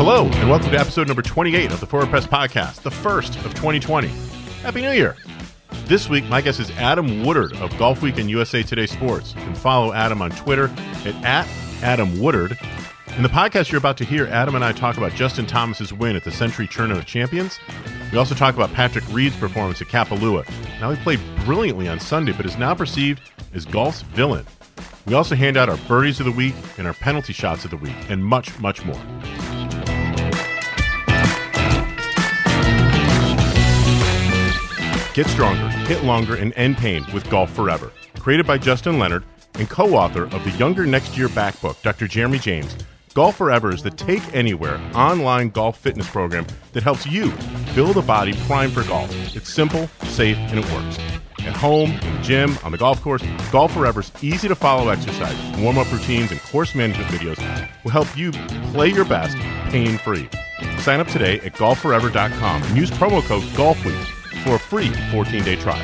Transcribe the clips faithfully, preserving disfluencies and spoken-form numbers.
Hello, and welcome to episode number twenty-eight of the Forward Press Podcast, the first of twenty twenty. Happy New Year! This week, my guest is Adam Woodard of Golf Week and U S A Today Sports. You can follow Adam on Twitter at, at Adam Woodard. In the podcast you're about to hear, Adam and I talk about Justin Thomas's win at the Century Tournament of Champions. We also talk about Patrick Reed's performance at Kapalua. Now, he played brilliantly on Sunday, but is now perceived as golf's villain. We also hand out our birdies of the week and our penalty shots of the week, and much, much more. Get stronger, hit longer, and end pain with Golf Forever. Created by Justin Leonard and co-author of the Younger Next Year Back book, Doctor Jeremy James, Golf Forever is the Take Anywhere online golf fitness program that helps you build a body primed for golf. It's simple, safe, and it works. At home, in the gym, on the golf course, Golf Forever's easy-to-follow exercises, warm-up routines, and course management videos will help you play your best pain-free. Sign up today at golf forever dot com and use promo code GOLFWEEK for a free fourteen-day trial.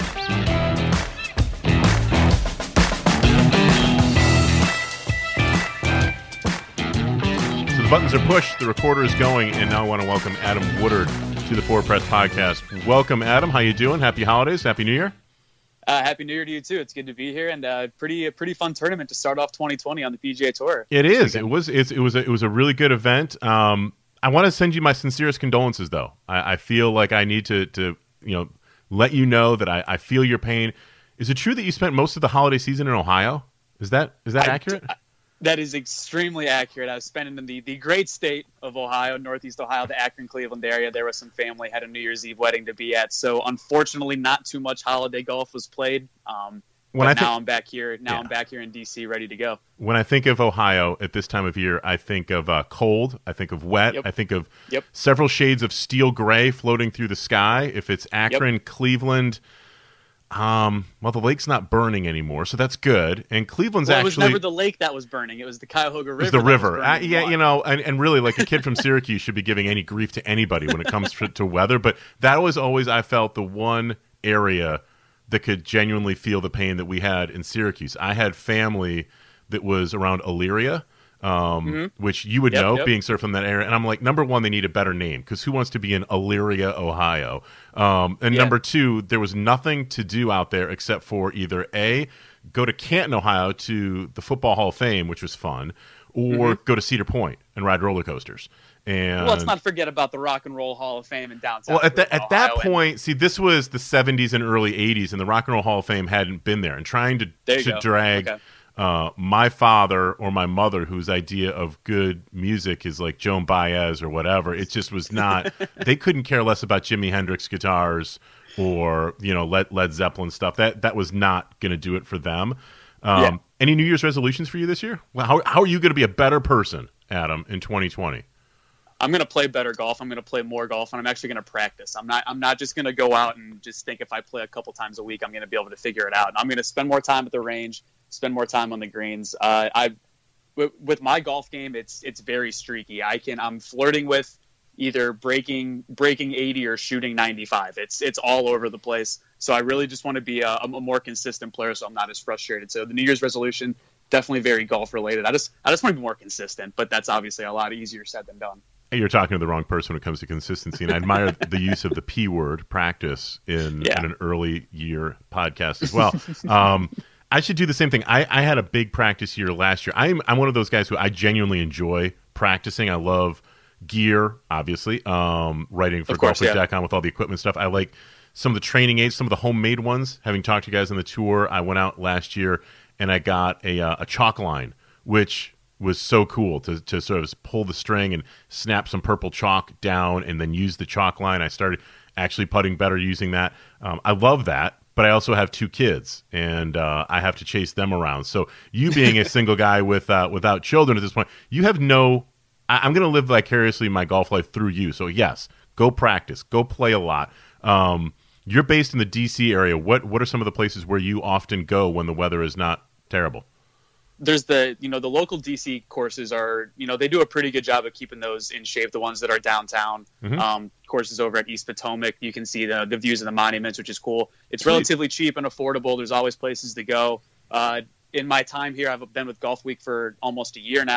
So the buttons are pushed, the recorder is going, and now I want to welcome Adam Woodard to the Forward Press Podcast. Welcome, Adam. How you doing? Happy holidays. Happy New Year. Uh, Happy New Year to you, too. It's good to be here, and uh, pretty a pretty fun tournament to start off twenty twenty on the P G A Tour. It is. It was it's, It was a, it was a really good event. Um, I want to send you my sincerest condolences, though. I, I feel like I need to, to you know, let you know that I, I feel your pain. Is it true that you spent most of the holiday season in Ohio? Is that is that I, accurate? I, that is extremely accurate. I was spending in the, the great state of Ohio, Northeast Ohio, the Akron-Cleveland area. There was some family, had a New Year's Eve wedding to be at. So, unfortunately, not too much holiday golf was played. Um, When but I now think, I'm back here. Now yeah. I'm back here in D C, ready to go. When I think of Ohio at this time of year, I think of uh, cold. I think of wet. Yep. I think of Yep. several shades of steel gray floating through the sky. If it's Akron, Yep. Cleveland, um, well, the lake's not burning anymore, so that's good. And Cleveland's Well, it actually was never the lake that was burning. It was the Cuyahoga River. It was the that was river. Uh, burning yeah, water. you know, and, and really, like a kid from Syracuse should be giving any grief to anybody when it comes to, to weather. But that was always, I felt, the one area that could genuinely feel the pain that we had in Syracuse. I had family that was around Elyria, um, Mm-hmm. which you would Yep, know, yep. being sort of from that area. And I'm like, number one, they need a better name, because who wants to be in Elyria, Ohio? Um, and Yeah. number two, there was nothing to do out there except for either A, go to Canton, Ohio to the Football Hall of Fame, which was fun, or Mm-hmm. go to Cedar Point and ride roller coasters. And Well, let's not forget about the Rock and Roll Hall of Fame in downtown. well, at that Cleveland, at that Ohio, and- point, see, this was the seventies and early eighties, and the Rock and Roll Hall of Fame hadn't been there. And trying to, There you to go. drag Okay. uh, my father or my mother, whose idea of good music is like Joan Baez or whatever, it just was not. They couldn't care less about Jimi Hendrix guitars or you know Led, Led Zeppelin stuff. That that was not going to do it for them. Um, Yeah. Any New Year's resolutions for you this year? Well, how how are you going to be a better person, Adam, in twenty twenty? I'm going to play better golf. I'm going to play more golf, and I'm actually going to practice. I'm not. I'm not just going to go out and just think if I play a couple times a week, I'm going to be able to figure it out. And I'm going to spend more time at the range, spend more time on the greens. Uh, I, w- with my golf game, it's it's very streaky. I can. I'm flirting with either breaking breaking eighty or shooting ninety-five. It's it's all over the place. So I really just want to be a, a more consistent player, so I'm not as frustrated. So the New Year's resolution, definitely very golf related. I just I just want to be more consistent, but that's obviously a lot easier said than done. You're talking to the wrong person when it comes to consistency, and I admire the use of the P word, practice, in, Yeah. in an early year podcast as well. Um, I should do the same thing. I, I had a big practice year last year. I'm I'm one of those guys who I genuinely enjoy practicing. I love gear, obviously, um, writing for Of course, golf week yeah. dot com with all the equipment stuff. I like some of the training aids, some of the homemade ones. Having talked to you guys on the tour, I went out last year and I got a uh, a chalk line, which was so cool to to sort of pull the string and snap some purple chalk down and then use the chalk line. I started actually putting better using that. Um, I love that, but I also have two kids and uh, I have to chase them around. So you being a single guy with uh, without children at this point, you have no. I, I'm going to live vicariously my golf life through you. So yes, go practice, go play a lot. Um, you're based in the D C area. What what are some of the places where you often go when the weather is not terrible? There's the, you know, the local D C courses are, you know, they do a pretty good job of keeping those in shape. The ones that are downtown, Mhm. um, courses over at East Potomac, you can see the, the views of the monuments, which is cool. It's Sweet. relatively cheap and affordable. There's always places to go. Uh, in my time here, I've been with Golf Week for almost a year now.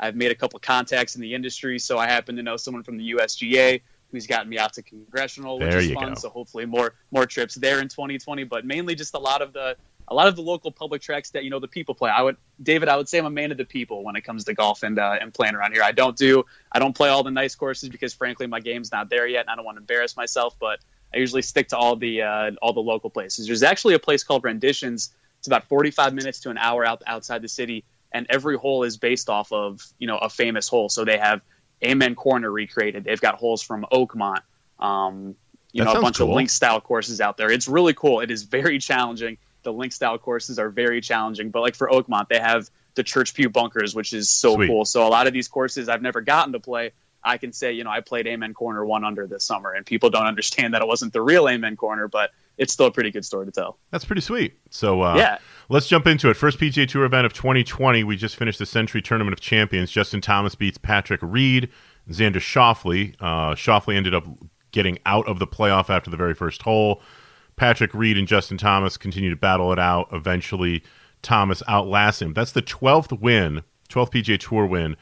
I've made a couple contacts in the industry, so I happen to know someone from the U S G A who's gotten me out to Congressional, which there is you fun. Go. So hopefully more more trips there in twenty twenty, but mainly just a lot of the a lot of the local public tracks that, you know, the people play. I would, David, I would say I'm a man of the people when it comes to golf and uh, and playing around here. I don't do, I don't play all the nice courses because frankly my game's not there yet, and I don't want to embarrass myself. But I usually stick to all the uh, all the local places. There's actually a place called Renditions. It's about forty-five minutes to an hour out outside the city, and every hole is based off of, you know, a famous hole. So they have Amen Corner recreated. They've got holes from Oakmont. Um, you that know, a bunch cool. of link style courses out there. It's really cool. It is very challenging. The link style courses are very challenging, but like for Oakmont, they have the Church Pew Bunkers, which is so Sweet. cool. So a lot of these courses I've never gotten to play. I can say, you know, I played Amen Corner one under this summer, and people don't understand that it wasn't the real Amen Corner, but it's still a pretty good story to tell. That's pretty sweet. So uh, yeah. let's jump into it. First P G A Tour event of twenty twenty. We just finished the Century Tournament of Champions. Justin Thomas beats Patrick Reed, Xander Schauffele. Uh, Schauffele ended up getting out of the playoff after the very first hole. Patrick Reed and Justin Thomas continue to battle it out. Eventually, Thomas outlasts him. That's the twelfth win, twelfth P G A Tour win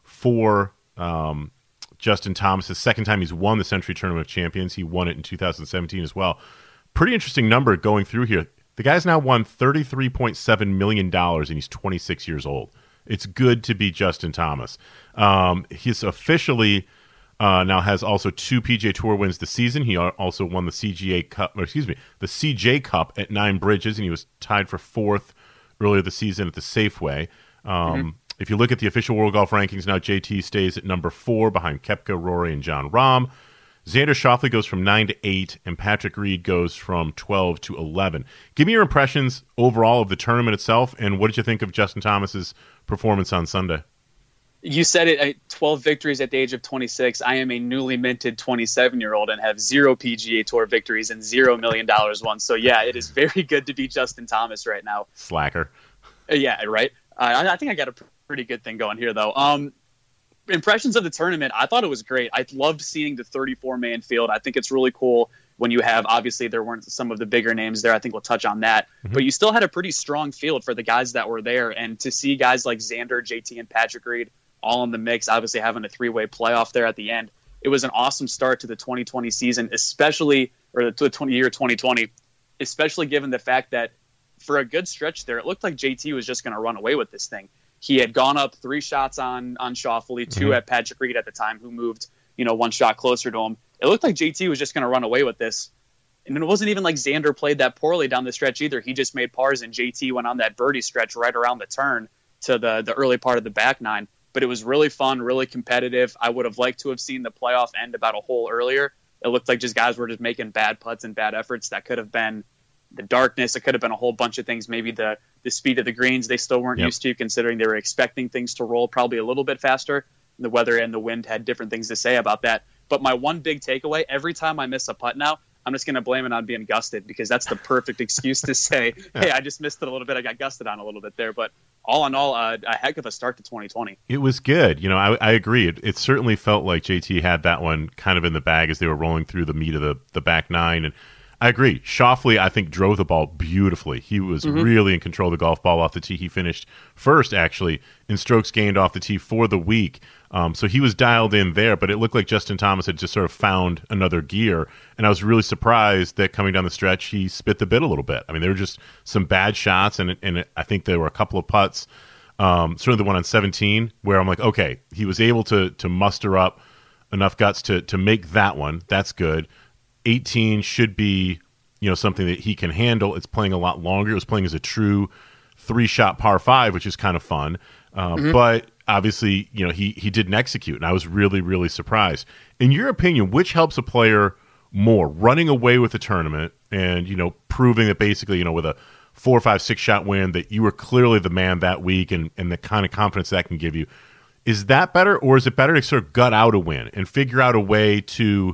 for um, Justin Thomas. The second time he's won the Century Tournament of Champions. He won it in two thousand seventeen as well. Pretty interesting number going through here. The guy's now won thirty-three point seven million dollars, and he's twenty-six years old. It's good to be Justin Thomas. Um, he's officially... Uh, now has also two P G A Tour wins this season. He also won the C G A Cup, or excuse me, the C J Cup at Nine Bridges, and he was tied for fourth earlier this season at the Safeway. Um, mm-hmm. If you look at the official World Golf Rankings now, J T stays at number four behind Koepka, Rory, and Jon Rahm. Xander Schauffele goes from nine to eight, and Patrick Reed goes from twelve to eleven. Give me your impressions overall of the tournament itself, and what did you think of Justin Thomas's performance on Sunday? You said it, twelve victories at the age of twenty-six. I am a newly minted twenty-seven-year-old and have zero P G A Tour victories and zero million dollars won. So, yeah, it is very good to be Justin Thomas right now. Slacker. Yeah, right? Uh, I, I think I got a pretty good thing going here, though. Um, impressions of the tournament, I thought it was great. I loved seeing the thirty-four man field. I think it's really cool when you have, obviously, there weren't some of the bigger names there. I think we'll touch on that. Mm-hmm. But you still had a pretty strong field for the guys that were there. And to see guys like Xander, J T, and Patrick Reed all in the mix, obviously having a three-way playoff there at the end. It was an awesome start to the twenty twenty season, especially, or the twenty year twenty twenty, especially given the fact that for a good stretch there, it looked like J T was just going to run away with this thing. He had gone up three shots on, on Schauffele, two mm-hmm. at Patrick Reed at the time, who moved, you know, one shot closer to him. It looked like J T was just going to run away with this. And it wasn't even like Xander played that poorly down the stretch either. He just made pars, and J T went on that birdie stretch right around the turn to the, the early part of the back nine. But it was really fun, really competitive. I would have liked to have seen the playoff end about a hole earlier. It looked like just guys were just making bad putts and bad efforts. That could have been the darkness. It could have been a whole bunch of things. Maybe the, the speed of the greens they still weren't yep. used to, considering they were expecting things to roll probably a little bit faster. The weather and the wind had different things to say about that. But my one big takeaway, every time I miss a putt now, I'm just going to blame it on being gusted, because that's the perfect excuse to say, hey, I just missed it a little bit. I got gusted on a little bit there. But all in all, uh, a heck of a start to twenty twenty. It was good. You know, I, I agree. It, it certainly felt like J T had that one kind of in the bag as they were rolling through the meat of the, the back nine. And I agree. Schauffele, I think, drove the ball beautifully. He was mm-hmm. really in control of the golf ball off the tee. He finished first, actually, in strokes gained off the tee for the week. Um, so he was dialed in there, but it looked like Justin Thomas had just sort of found another gear. And I was really surprised that coming down the stretch, he spit the bit a little bit. I mean, there were just some bad shots, and, and I think there were a couple of putts, um, certainly the one on seventeen, where I'm like, okay, he was able to to muster up enough guts to to make that one. That's good. eighteen should be, you know, something that he can handle. It's playing a lot longer. It was playing as a true three-shot par five, which is kind of fun. Uh, mm-hmm. But obviously, you know, he he didn't execute, and I was really, really surprised. In your opinion, which helps a player more, running away with the tournament and, you know, proving that basically, you know, with a four, five, six-shot win that you were clearly the man that week, and, and the kind of confidence that can give you? Is that better, or is it better to sort of gut out a win and figure out a way to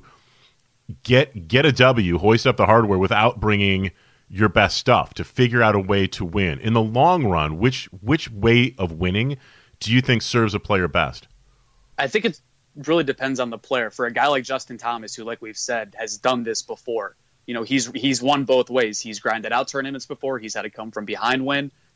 get get a W, hoist up the hardware without bringing your best stuff, to figure out a way to win? In the long run, which which way of winning do you think serves a player best? I think it really depends on the player. For a guy like Justin Thomas, who, like we've said, has done this before, you know, he's he's won both ways. He's grinded out tournaments before. He's had to come from behind win.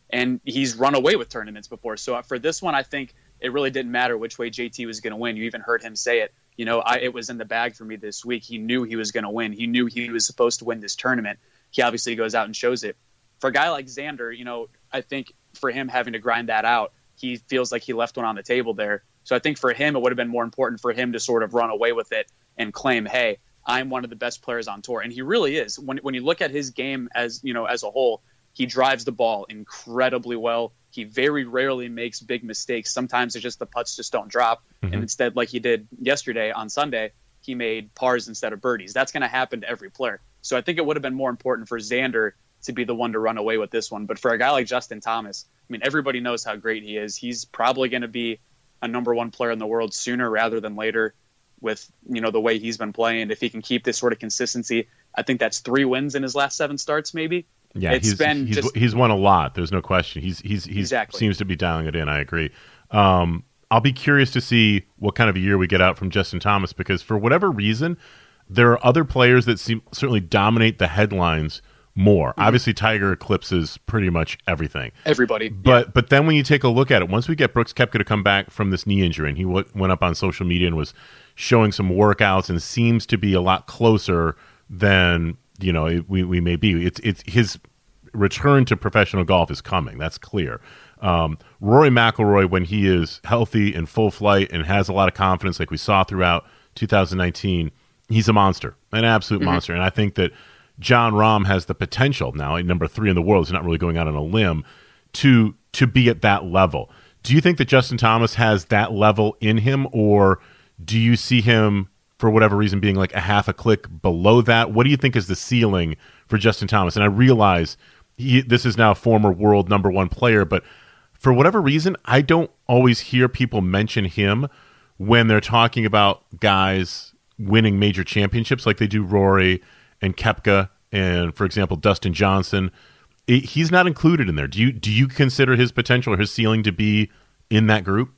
and he's run away with tournaments before. So for this one, I think it really didn't matter which way J T was going to win. You even heard him say it. You know, I, it was in the bag for me this week. He knew he was going to win. He knew he was supposed to win this tournament. He obviously goes out and shows it. For a guy like Xander, you know, I think for him having to grind that out, he feels like he left one on the table there. So I think for him, it would have been more important for him to sort of run away with it and claim, hey, I'm one of the best players on tour. And he really is. When when you look at his game as, you know, as a whole, he drives the ball incredibly well. He very rarely makes big mistakes. Sometimes it's just the putts just don't drop. Mm-hmm. And instead, like he did yesterday on Sunday, he made pars instead of birdies. That's going to happen to every player. So I think it would have been more important for Xander to be the one to run away with this one. But for a guy like Justin Thomas, I mean, everybody knows how great he is. He's probably going to be a number one player in the world sooner rather than later with, you know, the way he's been playing. If he can keep this sort of consistency, I think that's three wins in his last seven starts, maybe. Yeah, it's he's been he's, just, he's won a lot. There's no question. He's he's he's exactly. seems to be dialing it in. I agree. Um, I'll be curious to see what kind of a year we get out from Justin Thomas, because for whatever reason, there are other players that seem certainly dominate the headlines more. Mm-hmm. Obviously, Tiger eclipses pretty much everything. Everybody. But yeah. but then when you take a look at it, once we get Brooks Koepka to come back from this knee injury, and he w- went up on social media and was showing some workouts and seems to be a lot closer than, you know, we we may be. It's it's his return to professional golf is coming. That's clear. Um, Rory McIlroy, when he is healthy and full flight and has a lot of confidence, like we saw throughout two thousand nineteen, he's a monster, an absolute mm-hmm. monster. And I think that Jon Rahm has the potential now, at number three in the world, he's not really going out on a limb, to to be at that level. Do you think that Justin Thomas has that level in him, or do you see him, for whatever reason, being like a half a click below that? What do you think is the ceiling for Justin Thomas? And I realize he, this is now a former world number one player, but for whatever reason, I don't always hear people mention him when they're talking about guys winning major championships like they do Rory and Koepka and, for example, Dustin Johnson. It, he's not included in there. Do you do you consider his potential or his ceiling to be in that group?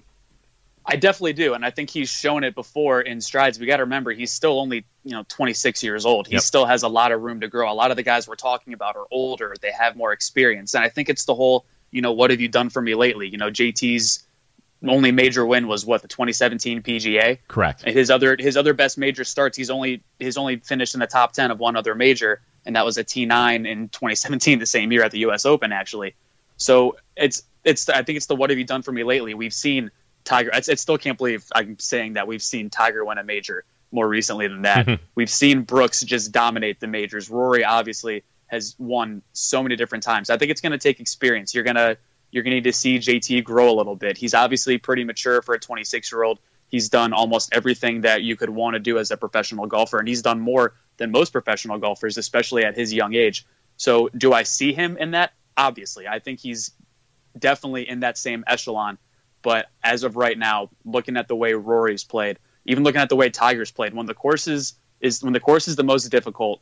I definitely do, and I think he's shown it before in strides. We got to remember he's still only, you know, twenty-six years old. He yep. still has a lot of room to grow. A lot of the guys we're talking about are older; they have more experience, and I think it's the whole, you know, what have you done for me lately? You know, J T's only major win was what, the twenty seventeen P G A. Correct. And his other his other best major starts, he's only he's only finished in the top ten of one other major, and that was a T nine in twenty seventeen, the same year at the U S Open, actually. So it's it's I think it's the what have you done for me lately? We've seen Tiger. I, I still can't believe I'm saying that we've seen Tiger win a major more recently than that. We've seen Brooks just dominate the majors. Rory obviously has won so many different times. I think it's going to take experience. You're gonna you're gonna need to see J T grow a little bit. He's obviously pretty mature for a twenty-six year old. He's done almost everything that you could want to do as a professional golfer, and he's done more than most professional golfers, especially at his young age. So, do I see him in that? Obviously, I think he's definitely in that same echelon. But as of right now, looking at the way Rory's played, even looking at the way Tiger's played, when the course is, is when the course is the most difficult,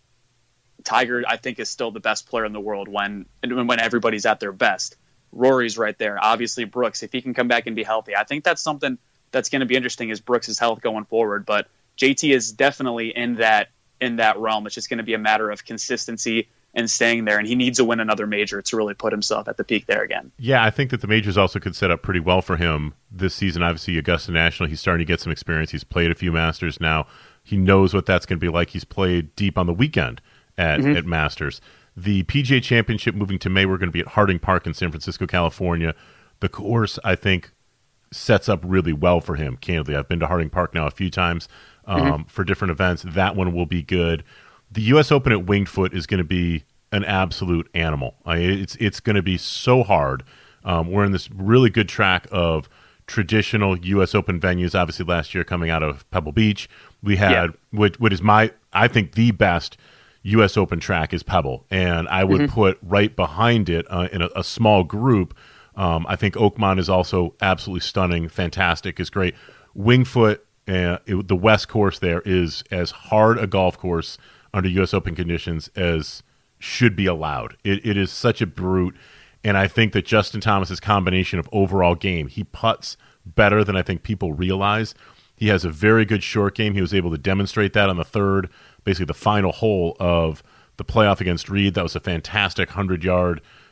Tiger, I think, is still the best player in the world when when everybody's at their best. Rory's right there. Obviously, Brooks, if he can come back and be healthy, I think that's something that's going to be interesting, is Brooks' health going forward. But J T is definitely in that in that realm. It's just going to be a matter of consistency and staying there, and he needs to win another major to really put himself at the peak there again. Yeah, I think that the majors also could set up pretty well for him this season. Obviously, Augusta National, he's starting to get some experience. He's played a few Masters now. He knows what that's going to be like. He's played deep on the weekend at, mm-hmm. at Masters. The P G A Championship moving to May, we're going to be at Harding Park in San Francisco, California. The course, I think, sets up really well for him, candidly. I've been to Harding Park now a few times um, mm-hmm. for different events. That one will be good. The U S Open at Winged Foot is going to be an absolute animal. I mean, it's it's going to be so hard. Um, we're in this really good track of traditional U S Open venues. Obviously, last year coming out of Pebble Beach, we had yeah. what, what is my I think the best U S Open track is Pebble, and I would mm-hmm. put right behind it uh, in a, a small group. Um, I think Oakmont is also absolutely stunning, fantastic, is great. Winged Foot, uh, it, the West course there is as hard a golf course under U S Open conditions as should be allowed. It, it is such a brute, and I think that Justin Thomas's combination of overall game, he putts better than I think people realize. He has a very good short game. He was able to demonstrate that on the third, basically the final hole of the playoff against Reed. That was a fantastic hundred-yard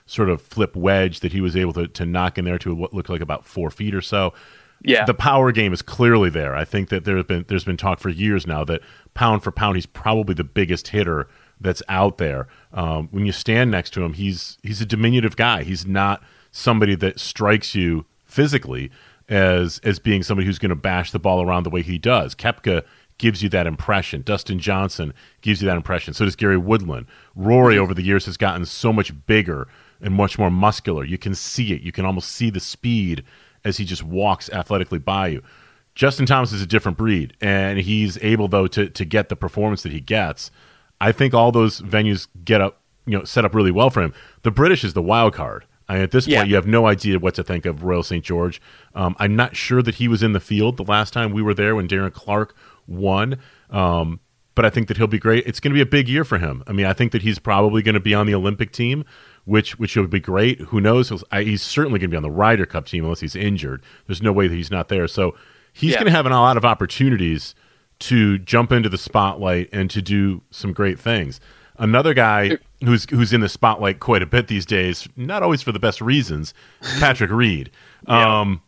sort of flip wedge that he was able to, to knock in there to what looked like about four feet or so. Yeah. The power game is clearly there. I think that there's been there's been talk for years now that pound for pound, he's probably the biggest hitter that's out there. Um, when you stand next to him, he's he's a diminutive guy. He's not somebody that strikes you physically as as being somebody who's going to bash the ball around the way he does. Koepka gives you that impression. Dustin Johnson gives you that impression. So does Gary Woodland. Rory over the years has gotten so much bigger and much more muscular. You can see it. You can almost see the speed as he just walks athletically by you. Justin Thomas is a different breed, and he's able, though, to to get the performance that he gets. I think all those venues get up, you know, set up really well for him. The British is the wild card. I mean, at this point, Yeah. you have no idea what to think of Royal Saint George. Um, I'm not sure that he was in the field the last time we were there when Darren Clarke won, um, but I think that he'll be great. It's going to be a big year for him. I mean, I think that he's probably going to be on the Olympic team, which which would be great. Who knows? He'll, I, he's certainly going to be on the Ryder Cup team unless he's injured. There's no way that he's not there. So he's Yeah. going to have a lot of opportunities to jump into the spotlight and to do some great things. Another guy who's who's in the spotlight quite a bit these days, not always for the best reasons, is Patrick Reed. Yeah. Um,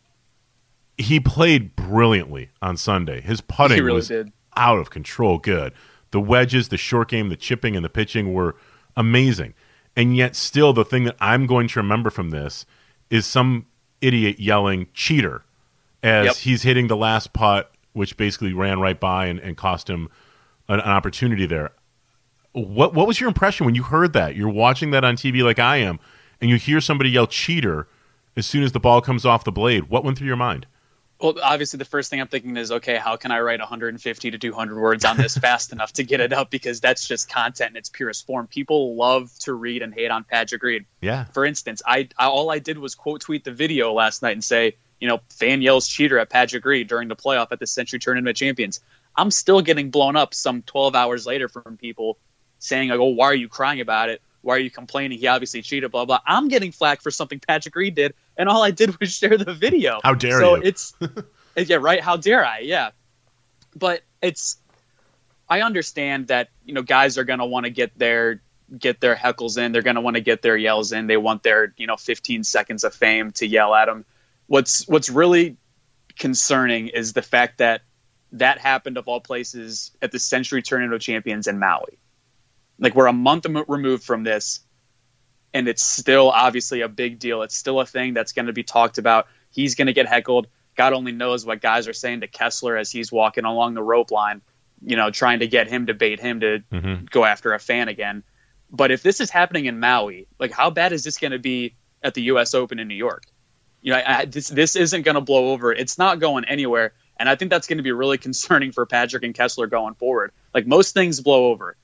he played brilliantly on Sunday. His putting He really was did. out of control good. The wedges, the short game, the chipping, and the pitching were amazing. And yet still the thing that I'm going to remember from this is some idiot yelling cheater as Yep. he's hitting the last putt, which basically ran right by and, and cost him an, an opportunity there. What what was your impression when you heard that? You're watching that on T V like I am, and you hear somebody yell cheater as soon as the ball comes off the blade. What went through your mind? Well, obviously, the first thing I'm thinking is, okay, how can I write one hundred fifty to two hundred words on this fast enough to get it up? Because that's just content in its purest form. People love to read and hate on Patrick Reed. Yeah. For instance, I, I all I did was quote tweet the video last night and say, you know, fan yells cheater at Patrick Reed during the playoff at the Century Tournament of Champions. I'm still getting blown up some twelve hours later from people saying, like, oh, why are you crying about it? Why are you complaining? He obviously cheated, blah, blah. I'm getting flack for something Patrick Reed did, and all I did was share the video. How dare so you? it's yeah, right. How dare I? Yeah. But it's I understand that, you know, guys are gonna want to get their get their heckles in. They're gonna want to get their yells in. They want their, you know, fifteen seconds of fame to yell at them. What's what's really concerning is the fact that that happened of all places at the Century Tournament of Champions in Maui. Like, we're a month m- removed from this, and it's still obviously a big deal. It's still a thing that's going to be talked about. He's going to get heckled. God only knows what guys are saying to Kessler as he's walking along the rope line, you know, trying to get him to bait him to Mm-hmm. go after a fan again. But if this is happening in Maui, like, how bad is this going to be at the U S Open in New York? You know, I, I, this this isn't going to blow over. It's not going anywhere. And I think that's going to be really concerning for Patrick and Kessler going forward. Like, most things blow over.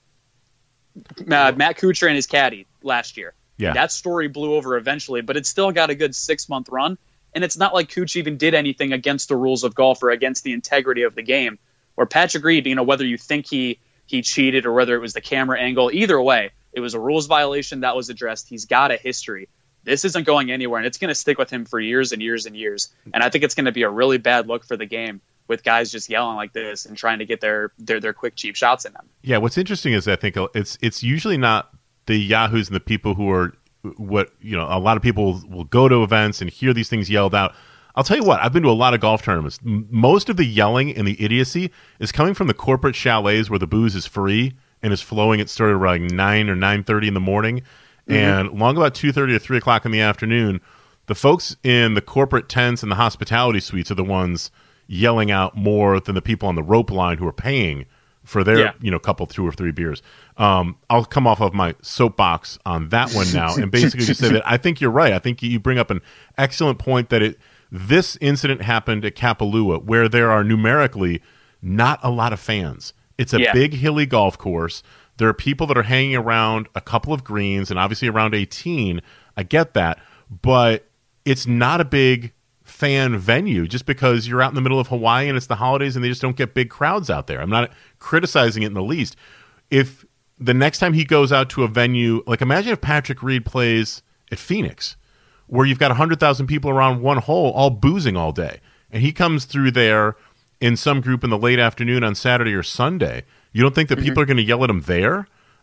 Uh, Matt Kuchar and his caddy last year. Yeah. That story blew over eventually, but it still got a good six-month run. And it's not like Kuchar even did anything against the rules of golf or against the integrity of the game. Or Patrick Reed, you know, whether you think he he cheated or whether it was the camera angle, either way, it was a rules violation that was addressed. He's got a history. This isn't going anywhere, and it's going to stick with him for years and years and years. And I think it's going to be a really bad look for the game with guys just yelling like this and trying to get their their, their quick, cheap shots in them. Yeah, what's interesting is I think it's it's usually not the yahoos and the people who are what you know. A lot of people will go to events and hear these things yelled out. I'll tell you what, I've been to a lot of golf tournaments. M- Most of the yelling and the idiocy is coming from the corporate chalets where the booze is free and is flowing. It started around nine or nine thirty in the morning, mm-hmm. and long about two thirty or three o'clock in the afternoon, the folks in the corporate tents and the hospitality suites are the ones yelling out more than the people on the rope line who are paying for their, Yeah. you know, couple, two or three beers. Um, I'll come off of my soapbox on that one now and basically just say that I think you're right. I think you bring up an excellent point that it this incident happened at Kapalua where there are numerically not a lot of fans. It's a Yeah. big hilly golf course. There are people that are hanging around a couple of greens and obviously around eighteen. I get that, but it's not a big fan venue just because you're out in the middle of Hawaii and it's the holidays and they just don't get big crowds out there. I'm not criticizing it in the least. If the next time he goes out to a venue, like imagine if Patrick Reed plays at Phoenix where you've got one hundred thousand people around one hole all boozing all day and he comes through there in some group in the late afternoon on Saturday or Sunday. You don't think that Mm-hmm. people are going to yell at him there?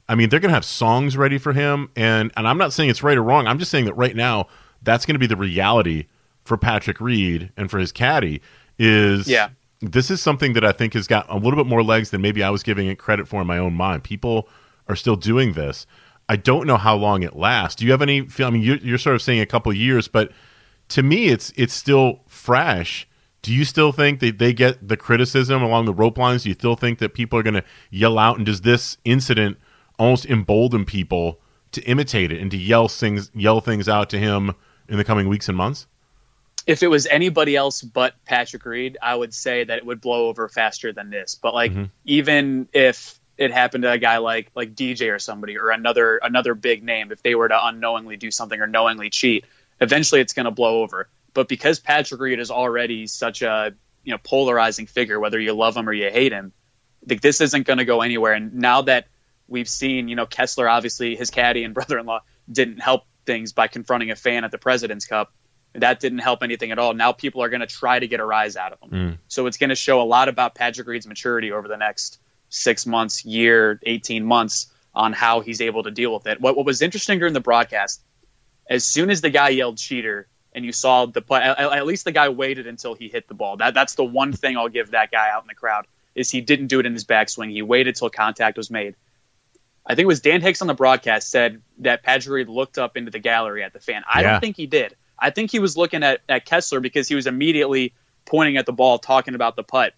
I mean, they're going to have songs ready for him, and and I'm not saying it's right or wrong. I'm just saying that right now, that's going to be the reality for Patrick Reed and for his caddy. Is yeah. This is something that I think has got a little bit more legs than maybe I was giving it credit for in my own mind. People are still doing this. I don't know how long it lasts. Do you have any feel? I mean, you're, you're sort of saying a couple of years, but to me, it's it's still fresh. Do you still think that they get the criticism along the rope lines? Do you still think that people are going to yell out? And does this incident almost embolden people to imitate it and to yell things, yell things out to him in the coming weeks and months? If it was anybody else but Patrick Reed, I would say that it would blow over faster than this. But like, mm-hmm. even if it happened to a guy like like D J or somebody or another another big name, if they were to unknowingly do something or knowingly cheat, eventually it's going to blow over. But because Patrick Reed is already such a you know polarizing figure, whether you love him or you hate him, like this isn't going to go anywhere. And now that we've seen, you know, Kessler, obviously his caddy and brother-in-law didn't help things by confronting a fan at the President's Cup. That didn't help anything at all. Now people are going to try to get a rise out of him. Mm. So it's going to show a lot about Patrick Reed's maturity over the next six months, year, eighteen months on how he's able to deal with it. What, what was interesting during the broadcast, as soon as the guy yelled cheater and you saw the play, at, at least the guy waited until he hit the ball. That That's the one thing I'll give that guy out in the crowd is he didn't do it in his backswing. He waited till contact was made. I think it was Dan Hicks on the broadcast said that Patrick Reed looked up into the gallery at the fan. I yeah. don't think he did. I think he was looking at, at Kessler because he was immediately pointing at the ball, talking about the putt.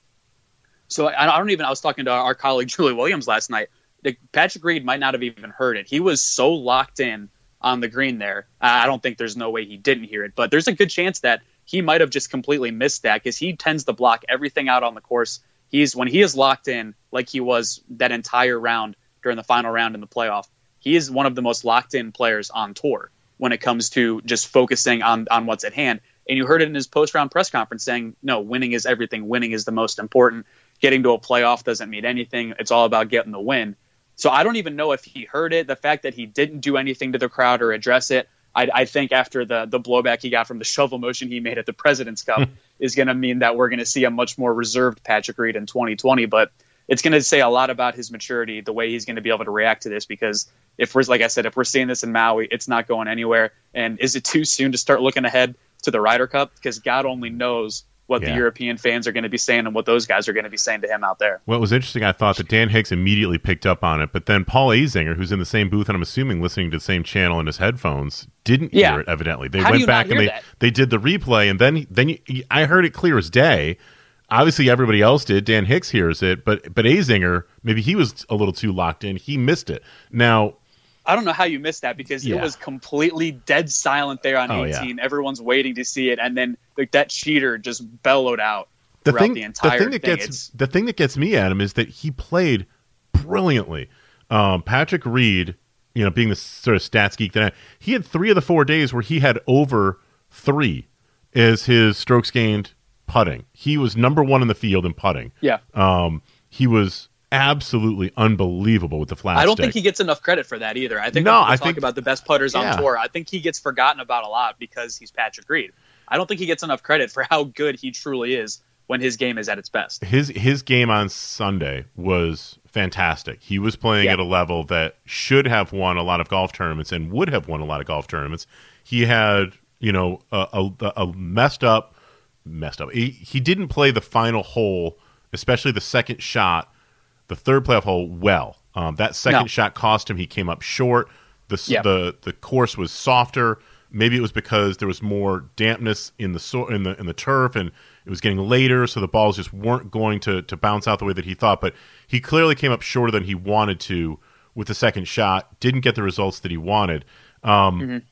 So I, I don't even, I was talking to our, our colleague Julie Williams last night. The, Patrick Reed might not have even heard it. He was so locked in on the green there. I don't think there's no way he didn't hear it, but there's a good chance that he might have just completely missed that because he tends to block everything out on the course. He's when he is locked in like he was that entire round during the final round in the playoff, he is one of the most locked in players on tour when it comes to just focusing on, on what's at hand. And you heard it in his post-round press conference saying, no, winning is everything. Winning is the most important. Getting to a playoff doesn't mean anything. It's all about getting the win. So I don't even know if he heard it. The fact that he didn't do anything to the crowd or address it, I, I think after the the blowback he got from the shovel motion he made at the President's Cup is going to mean that we're going to see a much more reserved Patrick Reed in twenty twenty. But it's going to say a lot about his maturity, the way he's going to be able to react to this, because if we're, like I said, if we're seeing this in Maui, it's not going anywhere. And is it too soon to start looking ahead to the Ryder Cup? Because God only knows what yeah. the European fans are going to be saying and what those guys are going to be saying to him out there. Well, it was interesting. I thought that Dan Hicks immediately picked up on it, but then Paul Azinger, who's in the same booth and I'm assuming listening to the same channel in his headphones, didn't yeah. hear it. Evidently, they How went back and they that? they did the replay, and then then you, I heard it clear as day. Obviously, everybody else did. Dan Hicks hears it, but but Azinger, maybe he was a little too locked in. He missed it. Now, I don't know how you missed that because yeah. it was completely dead silent there on oh, eighteen. Yeah. Everyone's waiting to see it, and then like, that cheater just bellowed out the throughout thing, the entire the thing that thing. Gets, it's, the thing that gets me at him is that he played brilliantly. Um, Patrick Reed, you know, being the sort of stats geek that I, he had three of the four days where he had over three as his strokes gained putting. He was number one in the field in putting. Yeah. Um, he was absolutely unbelievable with the flat I don't stick. think he gets enough credit for that either. I think no, when I talk think, about the best putters yeah. on tour, I think he gets forgotten about a lot because he's Patrick Reed. I don't think he gets enough credit for how good he truly is when his game is at its best. His his game on Sunday was fantastic. He was playing yeah. at a level that should have won a lot of golf tournaments and would have won a lot of golf tournaments. He had, you know, a, a, a messed up, messed up. He, he didn't play the final hole, especially the second shot, the third playoff hole, well. Um, that second no. shot cost him. He came up short. The yep. the the course was softer. Maybe it was because there was more dampness in the so- in the in the turf, and it was getting later, so the balls just weren't going to to bounce out the way that he thought. But he clearly came up shorter than he wanted to with the second shot. Didn't get the results that he wanted. Um, mm-hmm.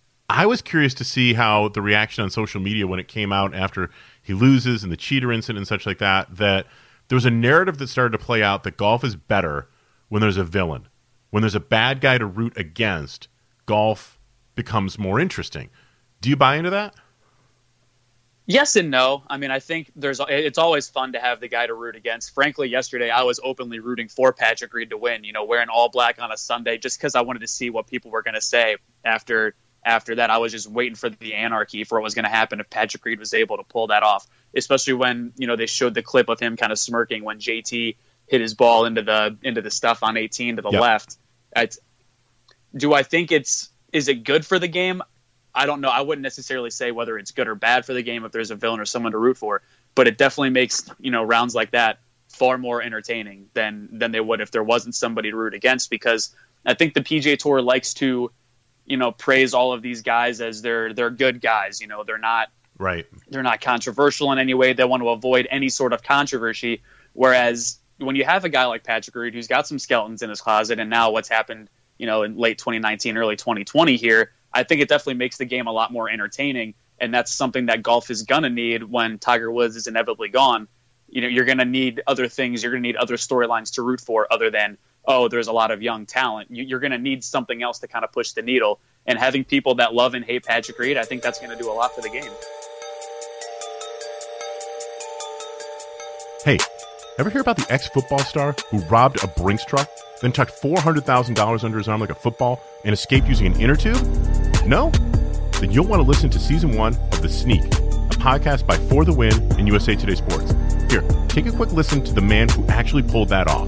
I was curious to see how the reaction on social media when it came out after he loses and the cheater incident and such like that. That there was a narrative that started to play out that golf is better when there's a villain, when there's a bad guy to root against. Golf becomes more interesting. Do you buy into that? Yes and no. I mean, I think there's it's always fun to have the guy to root against. Frankly, yesterday I was openly rooting for Patrick Reed to win, you know, wearing all black on a Sunday just because I wanted to see what people were going to say after after that. I was just waiting for the anarchy, for what was going to happen if Patrick Reed was able to pull that off, especially when, you know, they showed the clip of him kind of smirking when J T hit his ball into the into the stuff on eighteen to the yep. left. It's, do I think it's is it good for the game? I don't know. I wouldn't necessarily say whether it's good or bad for the game if there's a villain or someone to root for, but it definitely makes, you know, rounds like that far more entertaining than than they would if there wasn't somebody to root against, because I think the P G A Tour likes to, you know, praise all of these guys as they're they're good guys. You know, they're not right. They're not controversial in any way. They want to avoid any sort of controversy. Whereas when you have a guy like Patrick Reed who's got some skeletons in his closet, and now what's happened, you know, in late twenty nineteen, early twenty twenty here, I think it definitely makes the game a lot more entertaining. And that's something that golf is going to need when Tiger Woods is inevitably gone. You know, you're going to need other things. You're going to need other storylines to root for other than, oh, there's a lot of young talent. You, you're going to need something else to kind of push the needle. And having people that love and hate Patrick Reed, I think that's going to do a lot for the game. Hey, ever hear about the ex-football star who robbed a Brinks truck, then tucked four hundred thousand dollars under his arm like a football and escaped using an inner tube? No? Then you'll want to listen to Season one of The Sneak, a podcast by For the Win and U S A Today Sports. Here, take a quick listen to the man who actually pulled that off.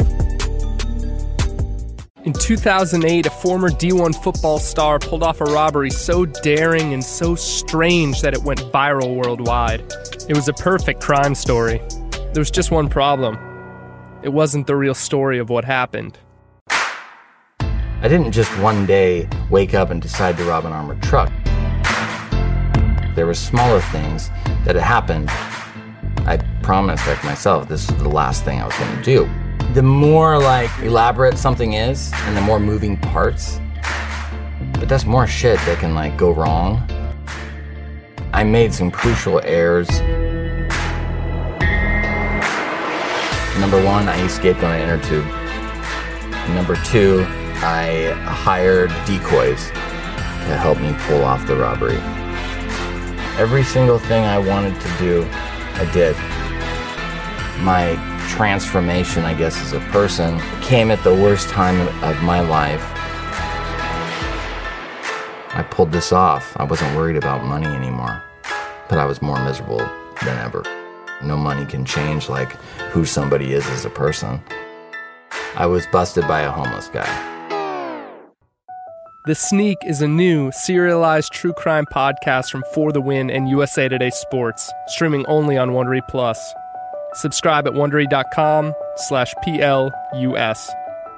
In two thousand eight, a former D one football star pulled off a robbery so daring and so strange that it went viral worldwide. It was a perfect crime story. There was just one problem. It wasn't the real story of what happened. I didn't just one day wake up and decide to rob an armored truck. There were smaller things that had happened. I promised like myself this was the last thing I was going to do. The more like elaborate something is and the more moving parts, but that's more shit that can like go wrong. I made some crucial errors. Number one, I escaped on an inner tube. Number two, I hired decoys to help me pull off the robbery. Every single thing I wanted to do, I did. My transformation, I guess, as a person came at the worst time of my life. I pulled this off. I wasn't worried about money anymore, but I was more miserable than ever. No money can change like who somebody is as a person. I was busted by a homeless guy. The Sneak is a new, serialized true crime podcast from For the Win and U S A Today Sports, streaming only on Wondery Plus. Subscribe at Wondery.com slash P-L-U-S.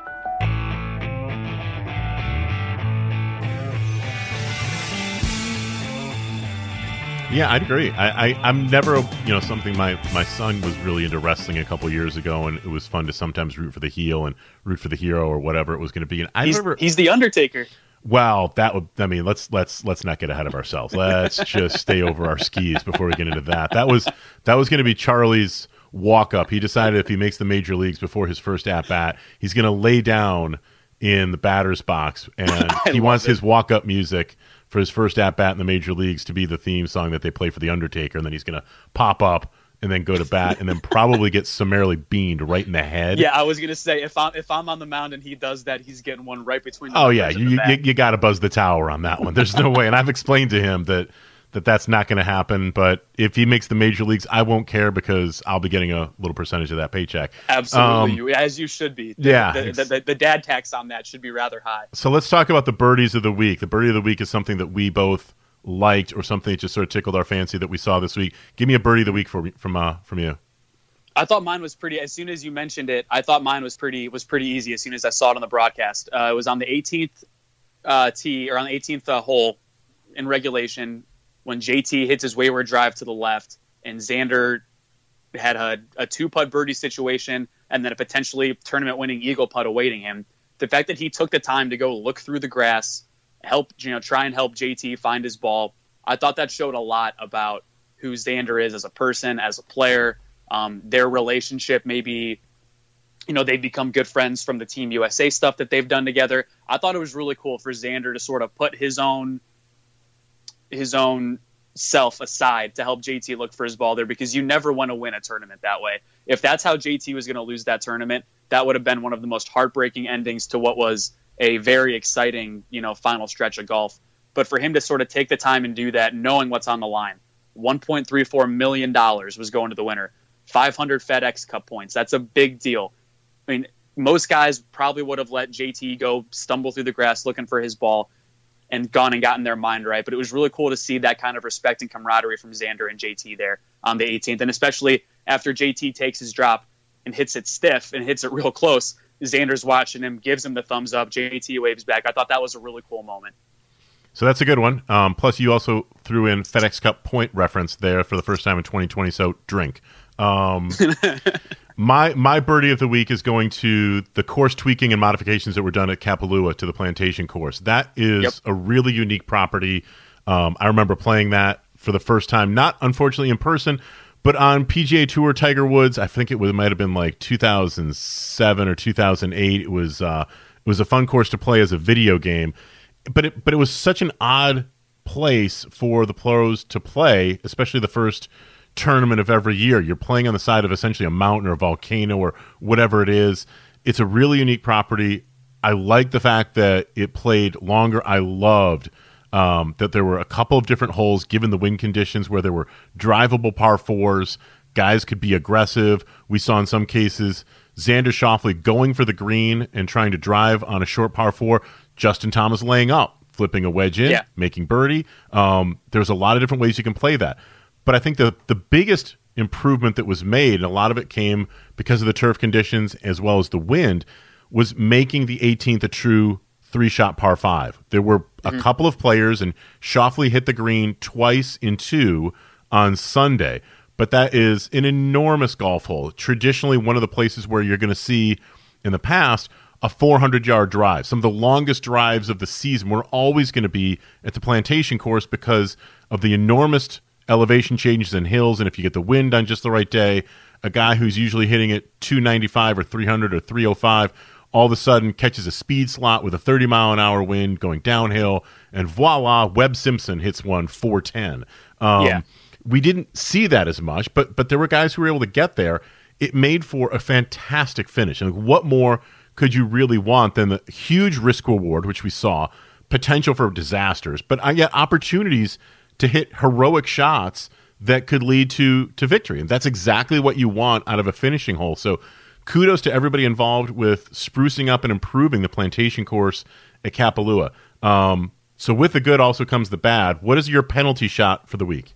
Yeah, I'd agree. I, I, I'm never, you know, something my, my son was really into wrestling a couple years ago, and it was fun to sometimes root for the heel and root for the hero or whatever it was going to be. And I he's, remember, he's the Undertaker. Well, that would, I mean, let's let's let's not get ahead of ourselves. Let's just stay over our skis before we get into that. That was that was going to be Charlie's walk up. He decided if he makes the major leagues before his first at bat, he's going to lay down in the batter's box, and he wants it. His walk up music for his first at bat in the major leagues to be the theme song that they play for the Undertaker, and then he's going to pop up and then go to bat, and then probably get summarily beamed right in the head. Yeah, I was gonna say if I'm if I'm on the mound and he does that, he's getting one right between the oh yeah, and you the you, you got to buzz the tower on that one. There's no way, and I've explained to him that that that's not going to happen. But if he makes the major leagues, I won't care because I'll be getting a little percentage of that paycheck. Absolutely, um, as you should be. The, yeah, the, the, the, the dad tax on that should be rather high. So let's talk about the birdies of the week. The birdie of the week is something that we both liked, or something that just sort of tickled our fancy that we saw this week. Give me a birdie of the week for, from uh, from you. I thought mine was pretty. As soon as you mentioned it, I thought mine was pretty was pretty easy. As soon as I saw it on the broadcast, uh, it was on the eighteenth uh, tee or on the eighteenth uh, hole in regulation when J T hits his wayward drive to the left, and Xander had a, a two putt birdie situation, and then a potentially tournament winning eagle putt awaiting him. The fact that he took the time to go look through the grass, help you know, try and help J T find his ball, I thought that showed a lot about who Xander is as a person, as a player. Um, their relationship, maybe, you know, they've become good friends from the Team U S A stuff that they've done together. I thought it was really cool for Xander to sort of put his own his own self aside to help J T look for his ball there, because you never want to win a tournament that way. If that's how J T was going to lose that tournament, that would have been one of the most heartbreaking endings to what was a very exciting, you know, final stretch of golf. But for him to sort of take the time and do that, knowing what's on the line, one point three four million dollars was going to the winner. five hundred FedEx Cup points. That's a big deal. I mean, most guys probably would have let J T go stumble through the grass looking for his ball and gone and gotten their mind right. But it was really cool to see that kind of respect and camaraderie from Xander and J T there on the eighteenth. And especially after J T takes his drop and hits it stiff and hits it real close, Xander's watching him, gives him the thumbs up. J T waves back. I thought that was a really cool moment. So that's a good one. Um, plus, you also threw in FedEx Cup point reference there for the first time in twenty twenty, so drink. Um, my my birdie of the week is going to the course tweaking and modifications that were done at Kapalua to the Plantation course. That is Yep. a really unique property. Um, I remember playing that for the first time, not unfortunately in person, but on P G A Tour Tiger Woods. I think it was, might have been like two thousand seven or two thousand eight. It was uh, it was a fun course to play as a video game. But it but it was such an odd place for the pros to play, especially the first tournament of every year. You're playing on the side of essentially a mountain or a volcano or whatever it is. It's a really unique property. I like the fact that it played longer. I loved um, that there were a couple of different holes given the wind conditions where there were drivable par fours. Guys could be aggressive. We saw in some cases Xander Schauffele going for the green and trying to drive on a short par four. Justin Thomas laying up, flipping a wedge in, yeah. making birdie. Um, there's a lot of different ways you can play that. But I think the the biggest improvement that was made, and a lot of it came because of the turf conditions as well as the wind, was making the eighteenth a true three-shot par five. There were a mm-hmm. couple of players, and Schauffele hit the green twice in two on Sunday. But that is an enormous golf hole. Traditionally, one of the places where you're going to see in the past a four hundred yard drive. Some of the longest drives of the season were always going to be at the Plantation course because of the enormous elevation changes and hills. And if you get the wind on just the right day, a guy who's usually hitting it two ninety-five or three hundred or three oh five all of a sudden catches a speed slot with a thirty mile an hour wind going downhill, and voila, Webb Simpson hits one four ten. Um, yeah. We didn't see that as much, but but there were guys who were able to get there. It made for a fantastic finish. And what more could you really want than the huge risk reward, which we saw, potential for disasters, but I get opportunities to hit heroic shots that could lead to to victory. And that's exactly what you want out of a finishing hole. So kudos to everybody involved with sprucing up and improving the Plantation course at Kapalua. Um, so with the good also comes the bad. What is your penalty shot for the week?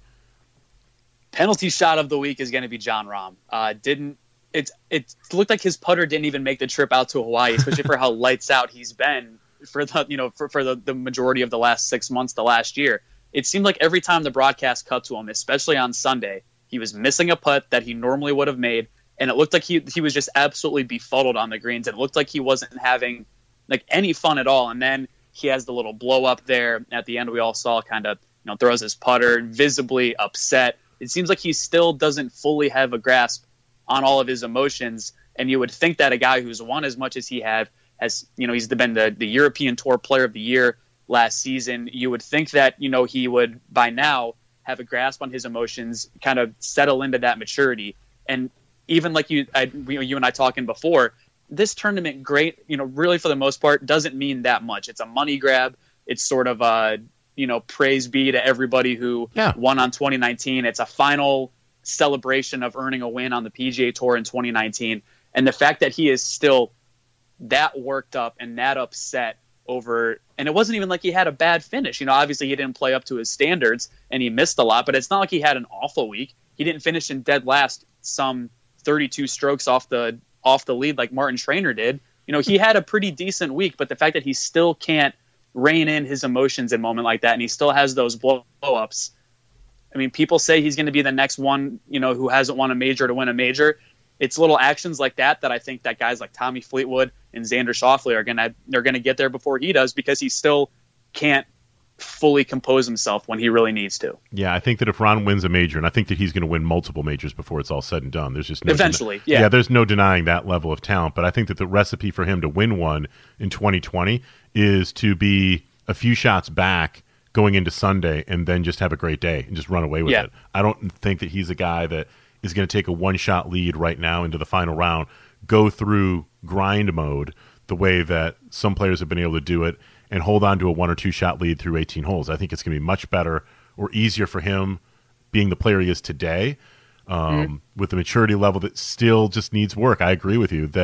Penalty shot of the week is going to be Jon Rahm. Uh, didn't it? It looked like his putter didn't even make the trip out to Hawaii, especially for how lights out he's been for the you know for, for the, the majority of the last six months, the last year. It seemed like every time the broadcast cut to him, especially on Sunday, he was missing a putt that he normally would have made, and it looked like he he was just absolutely befuddled on the greens. It looked like he wasn't having like any fun at all. And then he has the little blow up there at the end. We all saw kind of you know throws his putter, visibly upset. It seems like he still doesn't fully have a grasp on all of his emotions. And you would think that a guy who's won as much as he have has, you know, he's been the, the European Tour Player of the Year last season. You would think that, you know, he would by now have a grasp on his emotions, kind of settle into that maturity. And even like you, I, you and I talking before, this tournament, great, you know, really for the most part, doesn't mean that much. It's a money grab. It's sort of a, you know, praise be to everybody who yeah. won on twenty nineteen. It's a final celebration of earning a win on the P G A Tour in twenty nineteen. And the fact that he is still that worked up and that upset over, and it wasn't even like he had a bad finish. You know, obviously he didn't play up to his standards and he missed a lot, but it's not like he had an awful week. He didn't finish in dead last some thirty-two strokes off the off the lead like Martin Traynor did. You know, he had a pretty decent week, but the fact that he still can't rein in his emotions in a moment like that, and he still has those blow-ups. I mean, people say he's going to be the next one, you know, who hasn't won a major to win a major. It's little actions like that that I think that guys like Tommy Fleetwood and Xander Schauffele are going to they're going to get there before he does, because he still can't fully compose himself when he really needs to. Yeah, I think that if Ron wins a major, and I think that he's going to win multiple majors before it's all said and done, there's just no eventually, den- yeah, yeah, there's no denying that level of talent. But I think that the recipe for him to win one in twenty twenty is to be a few shots back going into Sunday and then just have a great day and just run away with yeah. it. I don't think that he's a guy that is going to take a one-shot lead right now into the final round, go through grind mode the way that some players have been able to do it, and hold on to a one or two shot lead through eighteen holes. I think it's going to be much better or easier for him being the player he is today, um, mm-hmm. with the maturity level that still just needs work. I agree with you that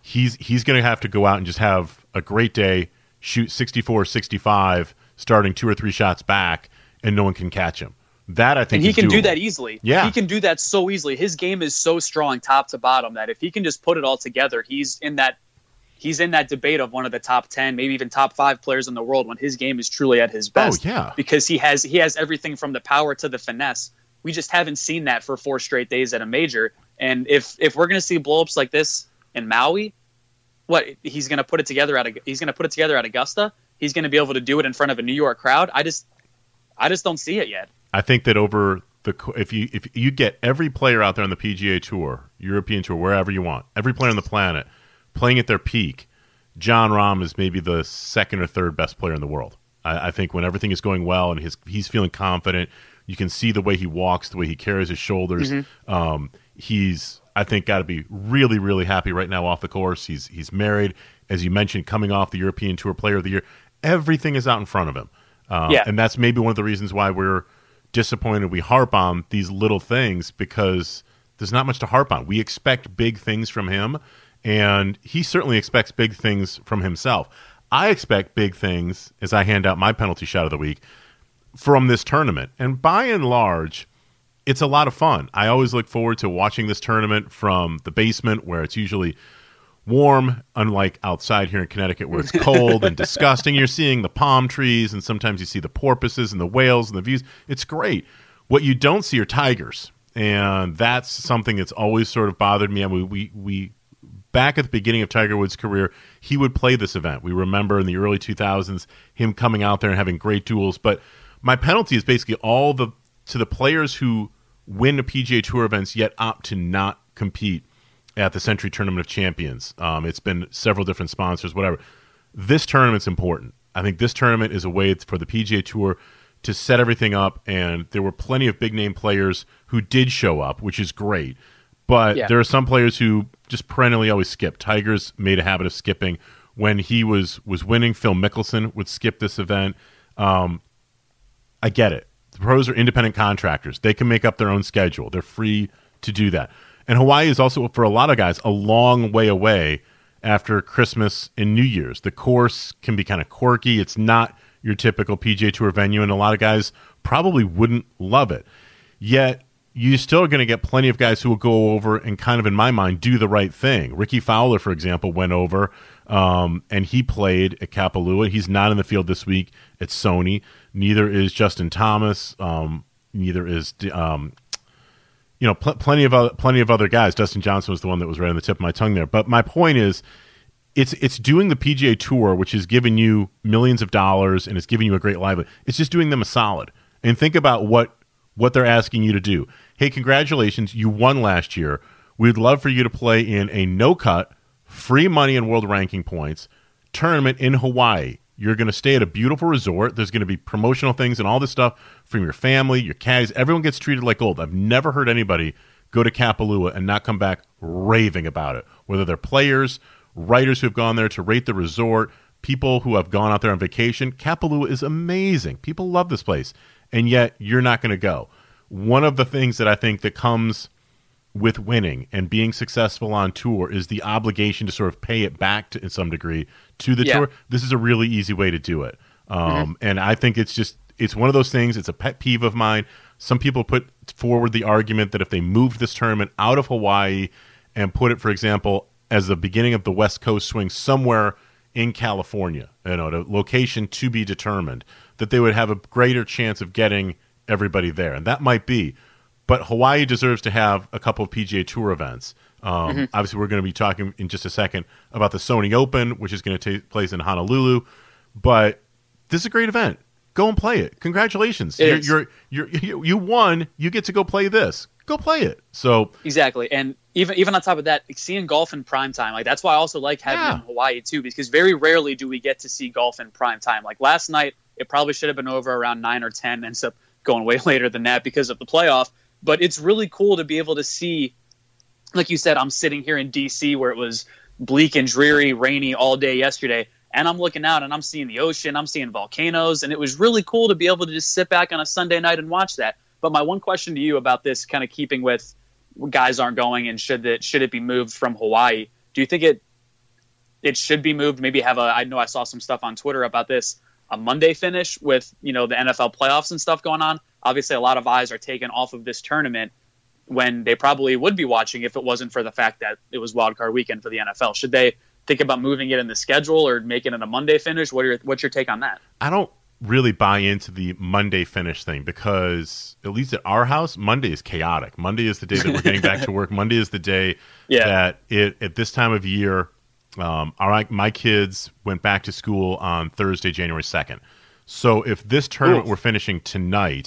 he's he's going to have to go out and just have a great day, shoot sixty-four, sixty-five, starting two or three shots back, and no one can catch him. That I think and he is can doable. do that easily. Yeah, he can do that so easily. His game is so strong, top to bottom, that if he can just put it all together, he's in that he's in that debate of one of the top ten, maybe even top five players in the world when his game is truly at his best. Oh yeah, because he has he has everything from the power to the finesse. We just haven't seen that for four straight days at a major. And if if we're going to see blowups like this in Maui, what he's going to put it together at a, he's going to put it together at Augusta. He's going to be able to do it in front of a New York crowd. I just I just don't see it yet. I think that over the if you if you get every player out there on the P G A Tour, European Tour, wherever you want, every player on the planet playing at their peak, Jon Rahm is maybe the second or third best player in the world. I, I think when everything is going well and his he's feeling confident, you can see the way he walks, the way he carries his shoulders. Mm-hmm. Um, he's I think got to be really really happy right now off the course. He's he's married, as you mentioned, coming off the European Tour Player of the Year. Everything is out in front of him, uh, yeah. and that's maybe one of the reasons why we're disappointed. We harp on these little things because there's not much to harp on. We expect big things from him, and he certainly expects big things from himself. I expect big things as I hand out my penalty shot of the week from this tournament. And by and large, it's a lot of fun. I always look forward to watching this tournament from the basement where it's usually warm, unlike outside here in Connecticut where it's cold and disgusting. You're seeing the palm trees, and sometimes you see the porpoises and the whales and the views. It's great. What you don't see are tigers, and that's something that's always sort of bothered me. I mean, we, we back at the beginning of Tiger Woods' career, he would play this event. We remember in the early two thousands him coming out there and having great duels. But my penalty is basically all the to the players who win the P G A Tour events yet opt to not compete at the Century Tournament of Champions. Um, it's been several different sponsors, whatever. This tournament's important. I think this tournament is a way for the P G A Tour to set everything up, and there were plenty of big-name players who did show up, which is great. But yeah. there are some players who just perennially always skip. Tiger's made a habit of skipping. When he was, was winning, Phil Mickelson would skip this event. Um, I get it. The pros are independent contractors. They can make up their own schedule. They're free to do that. And Hawaii is also, for a lot of guys, a long way away after Christmas and New Year's. The course can be kind of quirky. It's not your typical P G A Tour venue, and a lot of guys probably wouldn't love it. Yet, you still are going to get plenty of guys who will go over and kind of, in my mind, do the right thing. Ricky Fowler, for example, went over, um, and he played at Kapalua. He's not in the field this week at Sony. Neither is Justin Thomas. Um, neither is... Um, You know, pl- plenty of other, plenty of other guys. Dustin Johnson was the one that was right on the tip of my tongue there. But my point is, it's it's doing the P G A Tour, which is giving you millions of dollars and it's giving you a great livelihood. It's just doing them a solid. And think about what what they're asking you to do. Hey, congratulations, you won last year. We'd love for you to play in a no-cut, free money and world ranking points tournament in Hawaii. You're going to stay at a beautiful resort. There's going to be promotional things and all this stuff from your family, your caddies. Everyone gets treated like gold. I've never heard anybody go to Kapalua and not come back raving about it, whether they're players, writers who have gone there to rate the resort, people who have gone out there on vacation. Kapalua is amazing. People love this place, and yet you're not going to go. One of the things that I think that comes with winning and being successful on tour is the obligation to sort of pay it back to, in some degree to the yeah. tour. This is a really easy way to do it. Um, mm-hmm. And I think it's just, it's one of those things. It's a pet peeve of mine. Some people put forward the argument that if they moved this tournament out of Hawaii and put it, for example, as the beginning of the West Coast swing somewhere in California, you know, the location to be determined, that they would have a greater chance of getting everybody there. And that might be. But Hawaii deserves to have a couple of P G A Tour events. Um, mm-hmm. Obviously, we're going to be talking in just a second about the Sony Open, which is going to take place in Honolulu. But this is a great event. Go and play it. Congratulations. It you're, you're, you're, you won. You get to go play this. Go play it. So exactly. And even even on top of that, seeing golf in prime time, like that's why I also like having yeah. it in Hawaii too, because very rarely do we get to see golf in prime time. Like last night, it probably should have been over around nine or ten, ends up going way later than that because of the playoff. But it's really cool to be able to see, like you said, I'm sitting here in D C where it was bleak and dreary, rainy all day yesterday, and I'm looking out and I'm seeing the ocean, I'm seeing volcanoes, and it was really cool to be able to just sit back on a Sunday night and watch that. But my one question to you about this, kind of keeping with guys aren't going and should it, should it be moved from Hawaii, do you think it it should be moved. Maybe have a, I know I saw some stuff on Twitter about this, a Monday finish with, you know, the N F L playoffs and stuff going on. Obviously, a lot of eyes are taken off of this tournament when they probably would be watching if it wasn't for the fact that it was wild card weekend for the N F L. Should they think about moving it in the schedule or making it a Monday finish? What are your, what's your take on that? I don't really buy into the Monday finish thing because at least at our house, Monday is chaotic. Monday is the day that we're getting back to work. Monday is the day yeah. that it at this time of year, um, our, my kids went back to school on Thursday, January second. So if this tournament Ooh. we're finishing tonight,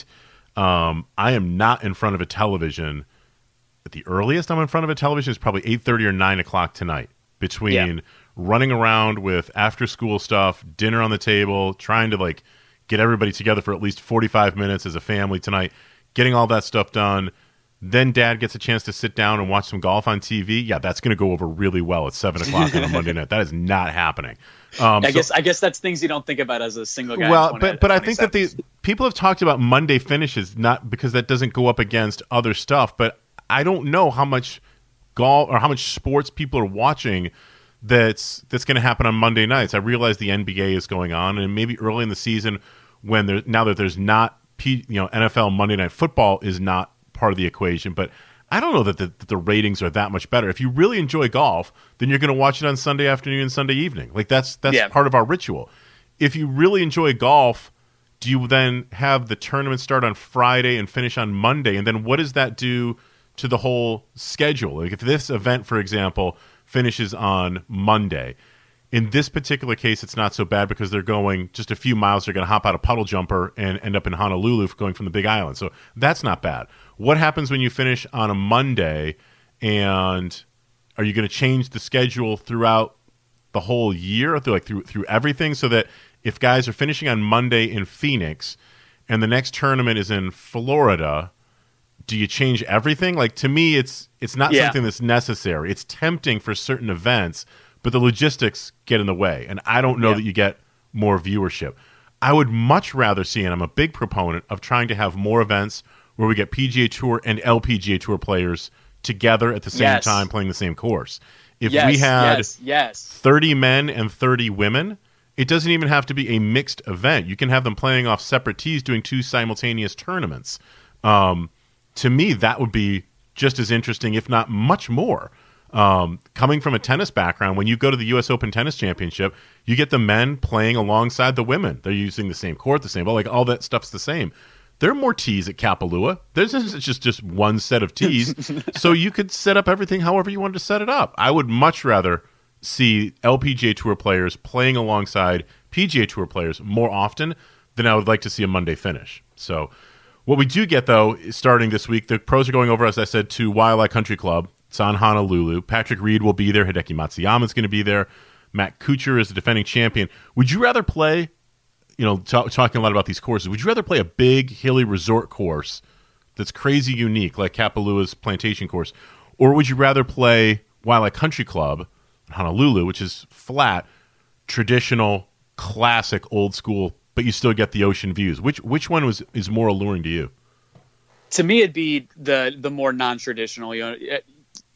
um, I am not in front of a television. At the earliest I'm in front of a television is probably eight thirty or nine o'clock tonight, between yeah. running around with after school stuff, dinner on the table, trying to like get everybody together for at least forty-five minutes as a family tonight, getting all that stuff done. Then dad gets a chance to sit down and watch some golf on T V. Yeah, that's going to go over really well at seven o'clock on a Monday night. That is not happening. Um, I so, guess I guess that's things you don't think about as a single guy. well, twenty, but but I think that the twenty-seven. people have talked about Monday finishes, not because that doesn't go up against other stuff, but I don't know how much golf or how much sports people are watching that's that's going to happen on Monday nights. I realize the N B A is going on, and maybe early in the season when there now that there's not P, you know N F L Monday Night Football is not part of the equation, but I don't know that the, that the ratings are that much better. If you really enjoy golf, then you're going to watch it on Sunday afternoon and Sunday evening. Like that's that's yeah. part of our ritual. If you really enjoy golf, do you then have the tournament start on Friday and finish on Monday? And then what does that do to the whole schedule? Like if this event, for example, finishes on Monday, in this particular case, it's not so bad because they're going just a few miles. They're going to hop out a puddle jumper and end up in Honolulu going from the Big Island. So that's not bad. What happens when you finish on a Monday, and are you going to change the schedule throughout the whole year, through like through through everything, so that if guys are finishing on Monday in Phoenix and the next tournament is in Florida, do you change everything? Like to me, it's it's not yeah. something that's necessary. It's tempting for certain events, but the logistics get in the way, and I don't know yeah. that you get more viewership. I would much rather see, and I'm a big proponent of trying to have more events where we get P G A Tour and L P G A Tour players together at the same yes. time playing the same course. If yes, we had yes, yes. thirty men and thirty women, it doesn't even have to be a mixed event. You can have them playing off separate tees doing two simultaneous tournaments. Um, to me, that would be just as interesting, if not much more. Um, coming from a tennis background, when you go to the U S Open Tennis Championship, you get the men playing alongside the women. They're using the same court, the same ball, like all that stuff's the same. There are more tees at Kapalua. There's just, just one set of tees. So you could set up everything however you wanted to set it up. I would much rather see L P G A Tour players playing alongside P G A Tour players more often than I would like to see a Monday finish. So what we do get, though, is starting this week, the pros are going over, as I said, to Waialae Country Club. It's on Honolulu. Patrick Reed will be there. Hideki Matsuyama is going to be there. Matt Kuchar is the defending champion. Would you rather play, you know, t- talking a lot about these courses, would you rather play a big, hilly resort course that's crazy unique, like Kapalua's Plantation course, or would you rather play Waialae Country Club, Honolulu, which is flat, traditional, classic, old school, but you still get the ocean views? Which which one was is more alluring to you? To me, it'd be the the more non-traditional. You know, it,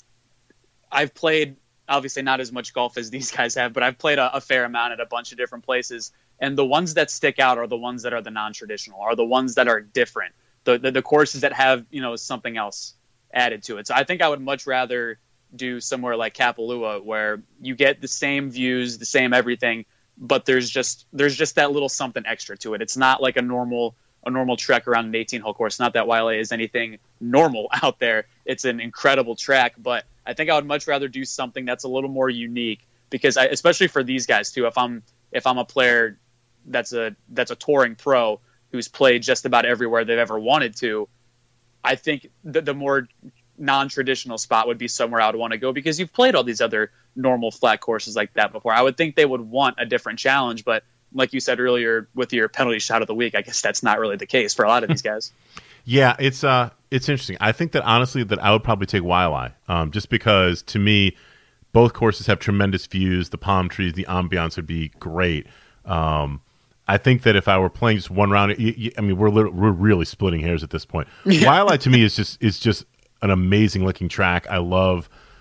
I've played obviously not as much golf as these guys have, but I've played a, a fair amount at a bunch of different places. And the ones that stick out are the ones that are the non-traditional, are the ones that are different, the, the the courses that have, you know, something else added to it. So I think I would much rather do somewhere like Kapalua, where you get the same views, the same everything, but there's just there's just that little something extra to it. It's not like a normal a normal trek around an eighteen hole course. Not that Waialae is anything normal out there. It's an incredible track, but I think I would much rather do something that's a little more unique, because I, especially for these guys too, if I'm if I'm a player that's a that's a touring pro who's played just about everywhere they've ever wanted to, I think the, the more non-traditional spot would be somewhere I would want to go, because you've played all these other normal flat courses like that before. I would think they would want a different challenge, but like you said earlier with your penalty shot of the week, I guess that's not really the case for a lot of these guys. Yeah, it's uh, it's interesting. I think that honestly that I would probably take Waialae, um, just because to me, both courses have tremendous views. The palm trees, the ambiance would be great. Um, I think that if I were playing just one round, you, you, I mean, we're little, we're really splitting hairs at this point. Waialae to me is just is just an amazing looking track. I love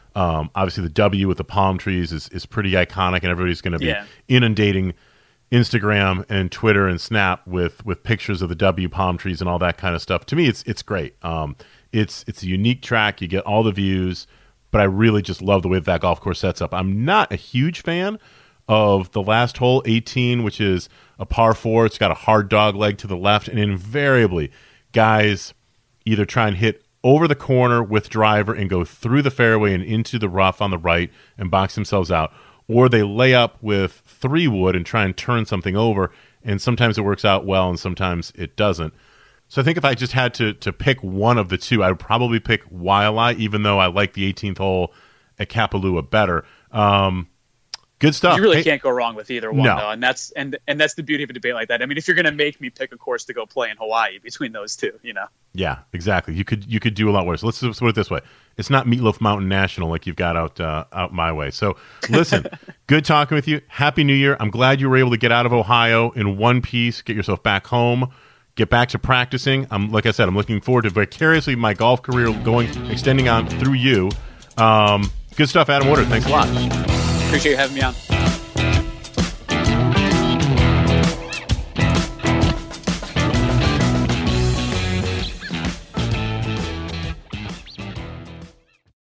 Um, obviously, the W with the palm trees is, is pretty iconic, and everybody's going to be Yeah. inundating Instagram and Twitter and Snap with with pictures of the W palm trees and all that kind of stuff. To me, it's it's great. Um, it's it's a unique track. You get all the views, but I really just love the way that, that golf course sets up. I'm not a huge fan of the last hole, eighteen, which is a par four. It's got a hard dog leg to the left, and invariably, guys either try and hit over the corner with driver and go through the fairway and into the rough on the right and box themselves out, or they lay up with three wood and try and turn something over, and sometimes it works out well and sometimes it doesn't. So I think if I just had to to pick one of the two, I would probably pick Waialae, even though I like the eighteenth hole at Kapalua better. Um, good stuff. You really Hey, can't go wrong with either one, No. though, and that's and and that's the beauty of a debate like that. I mean, if you're going to make me pick a course to go play in Hawaii between those two, you know. Yeah, exactly. You could you could do a lot worse. Let's just put it this way: it's not Meatloaf Mountain National like you've got out uh, out my way. So listen, good talking with you. Happy New Year. I'm glad you were able to get out of Ohio in one piece, get yourself back home, get back to practicing. I'm like I said, I'm looking forward to vicariously my golf career going extending on through you. Um, good stuff, Adam Woodard. Thanks a lot. Appreciate you having me on.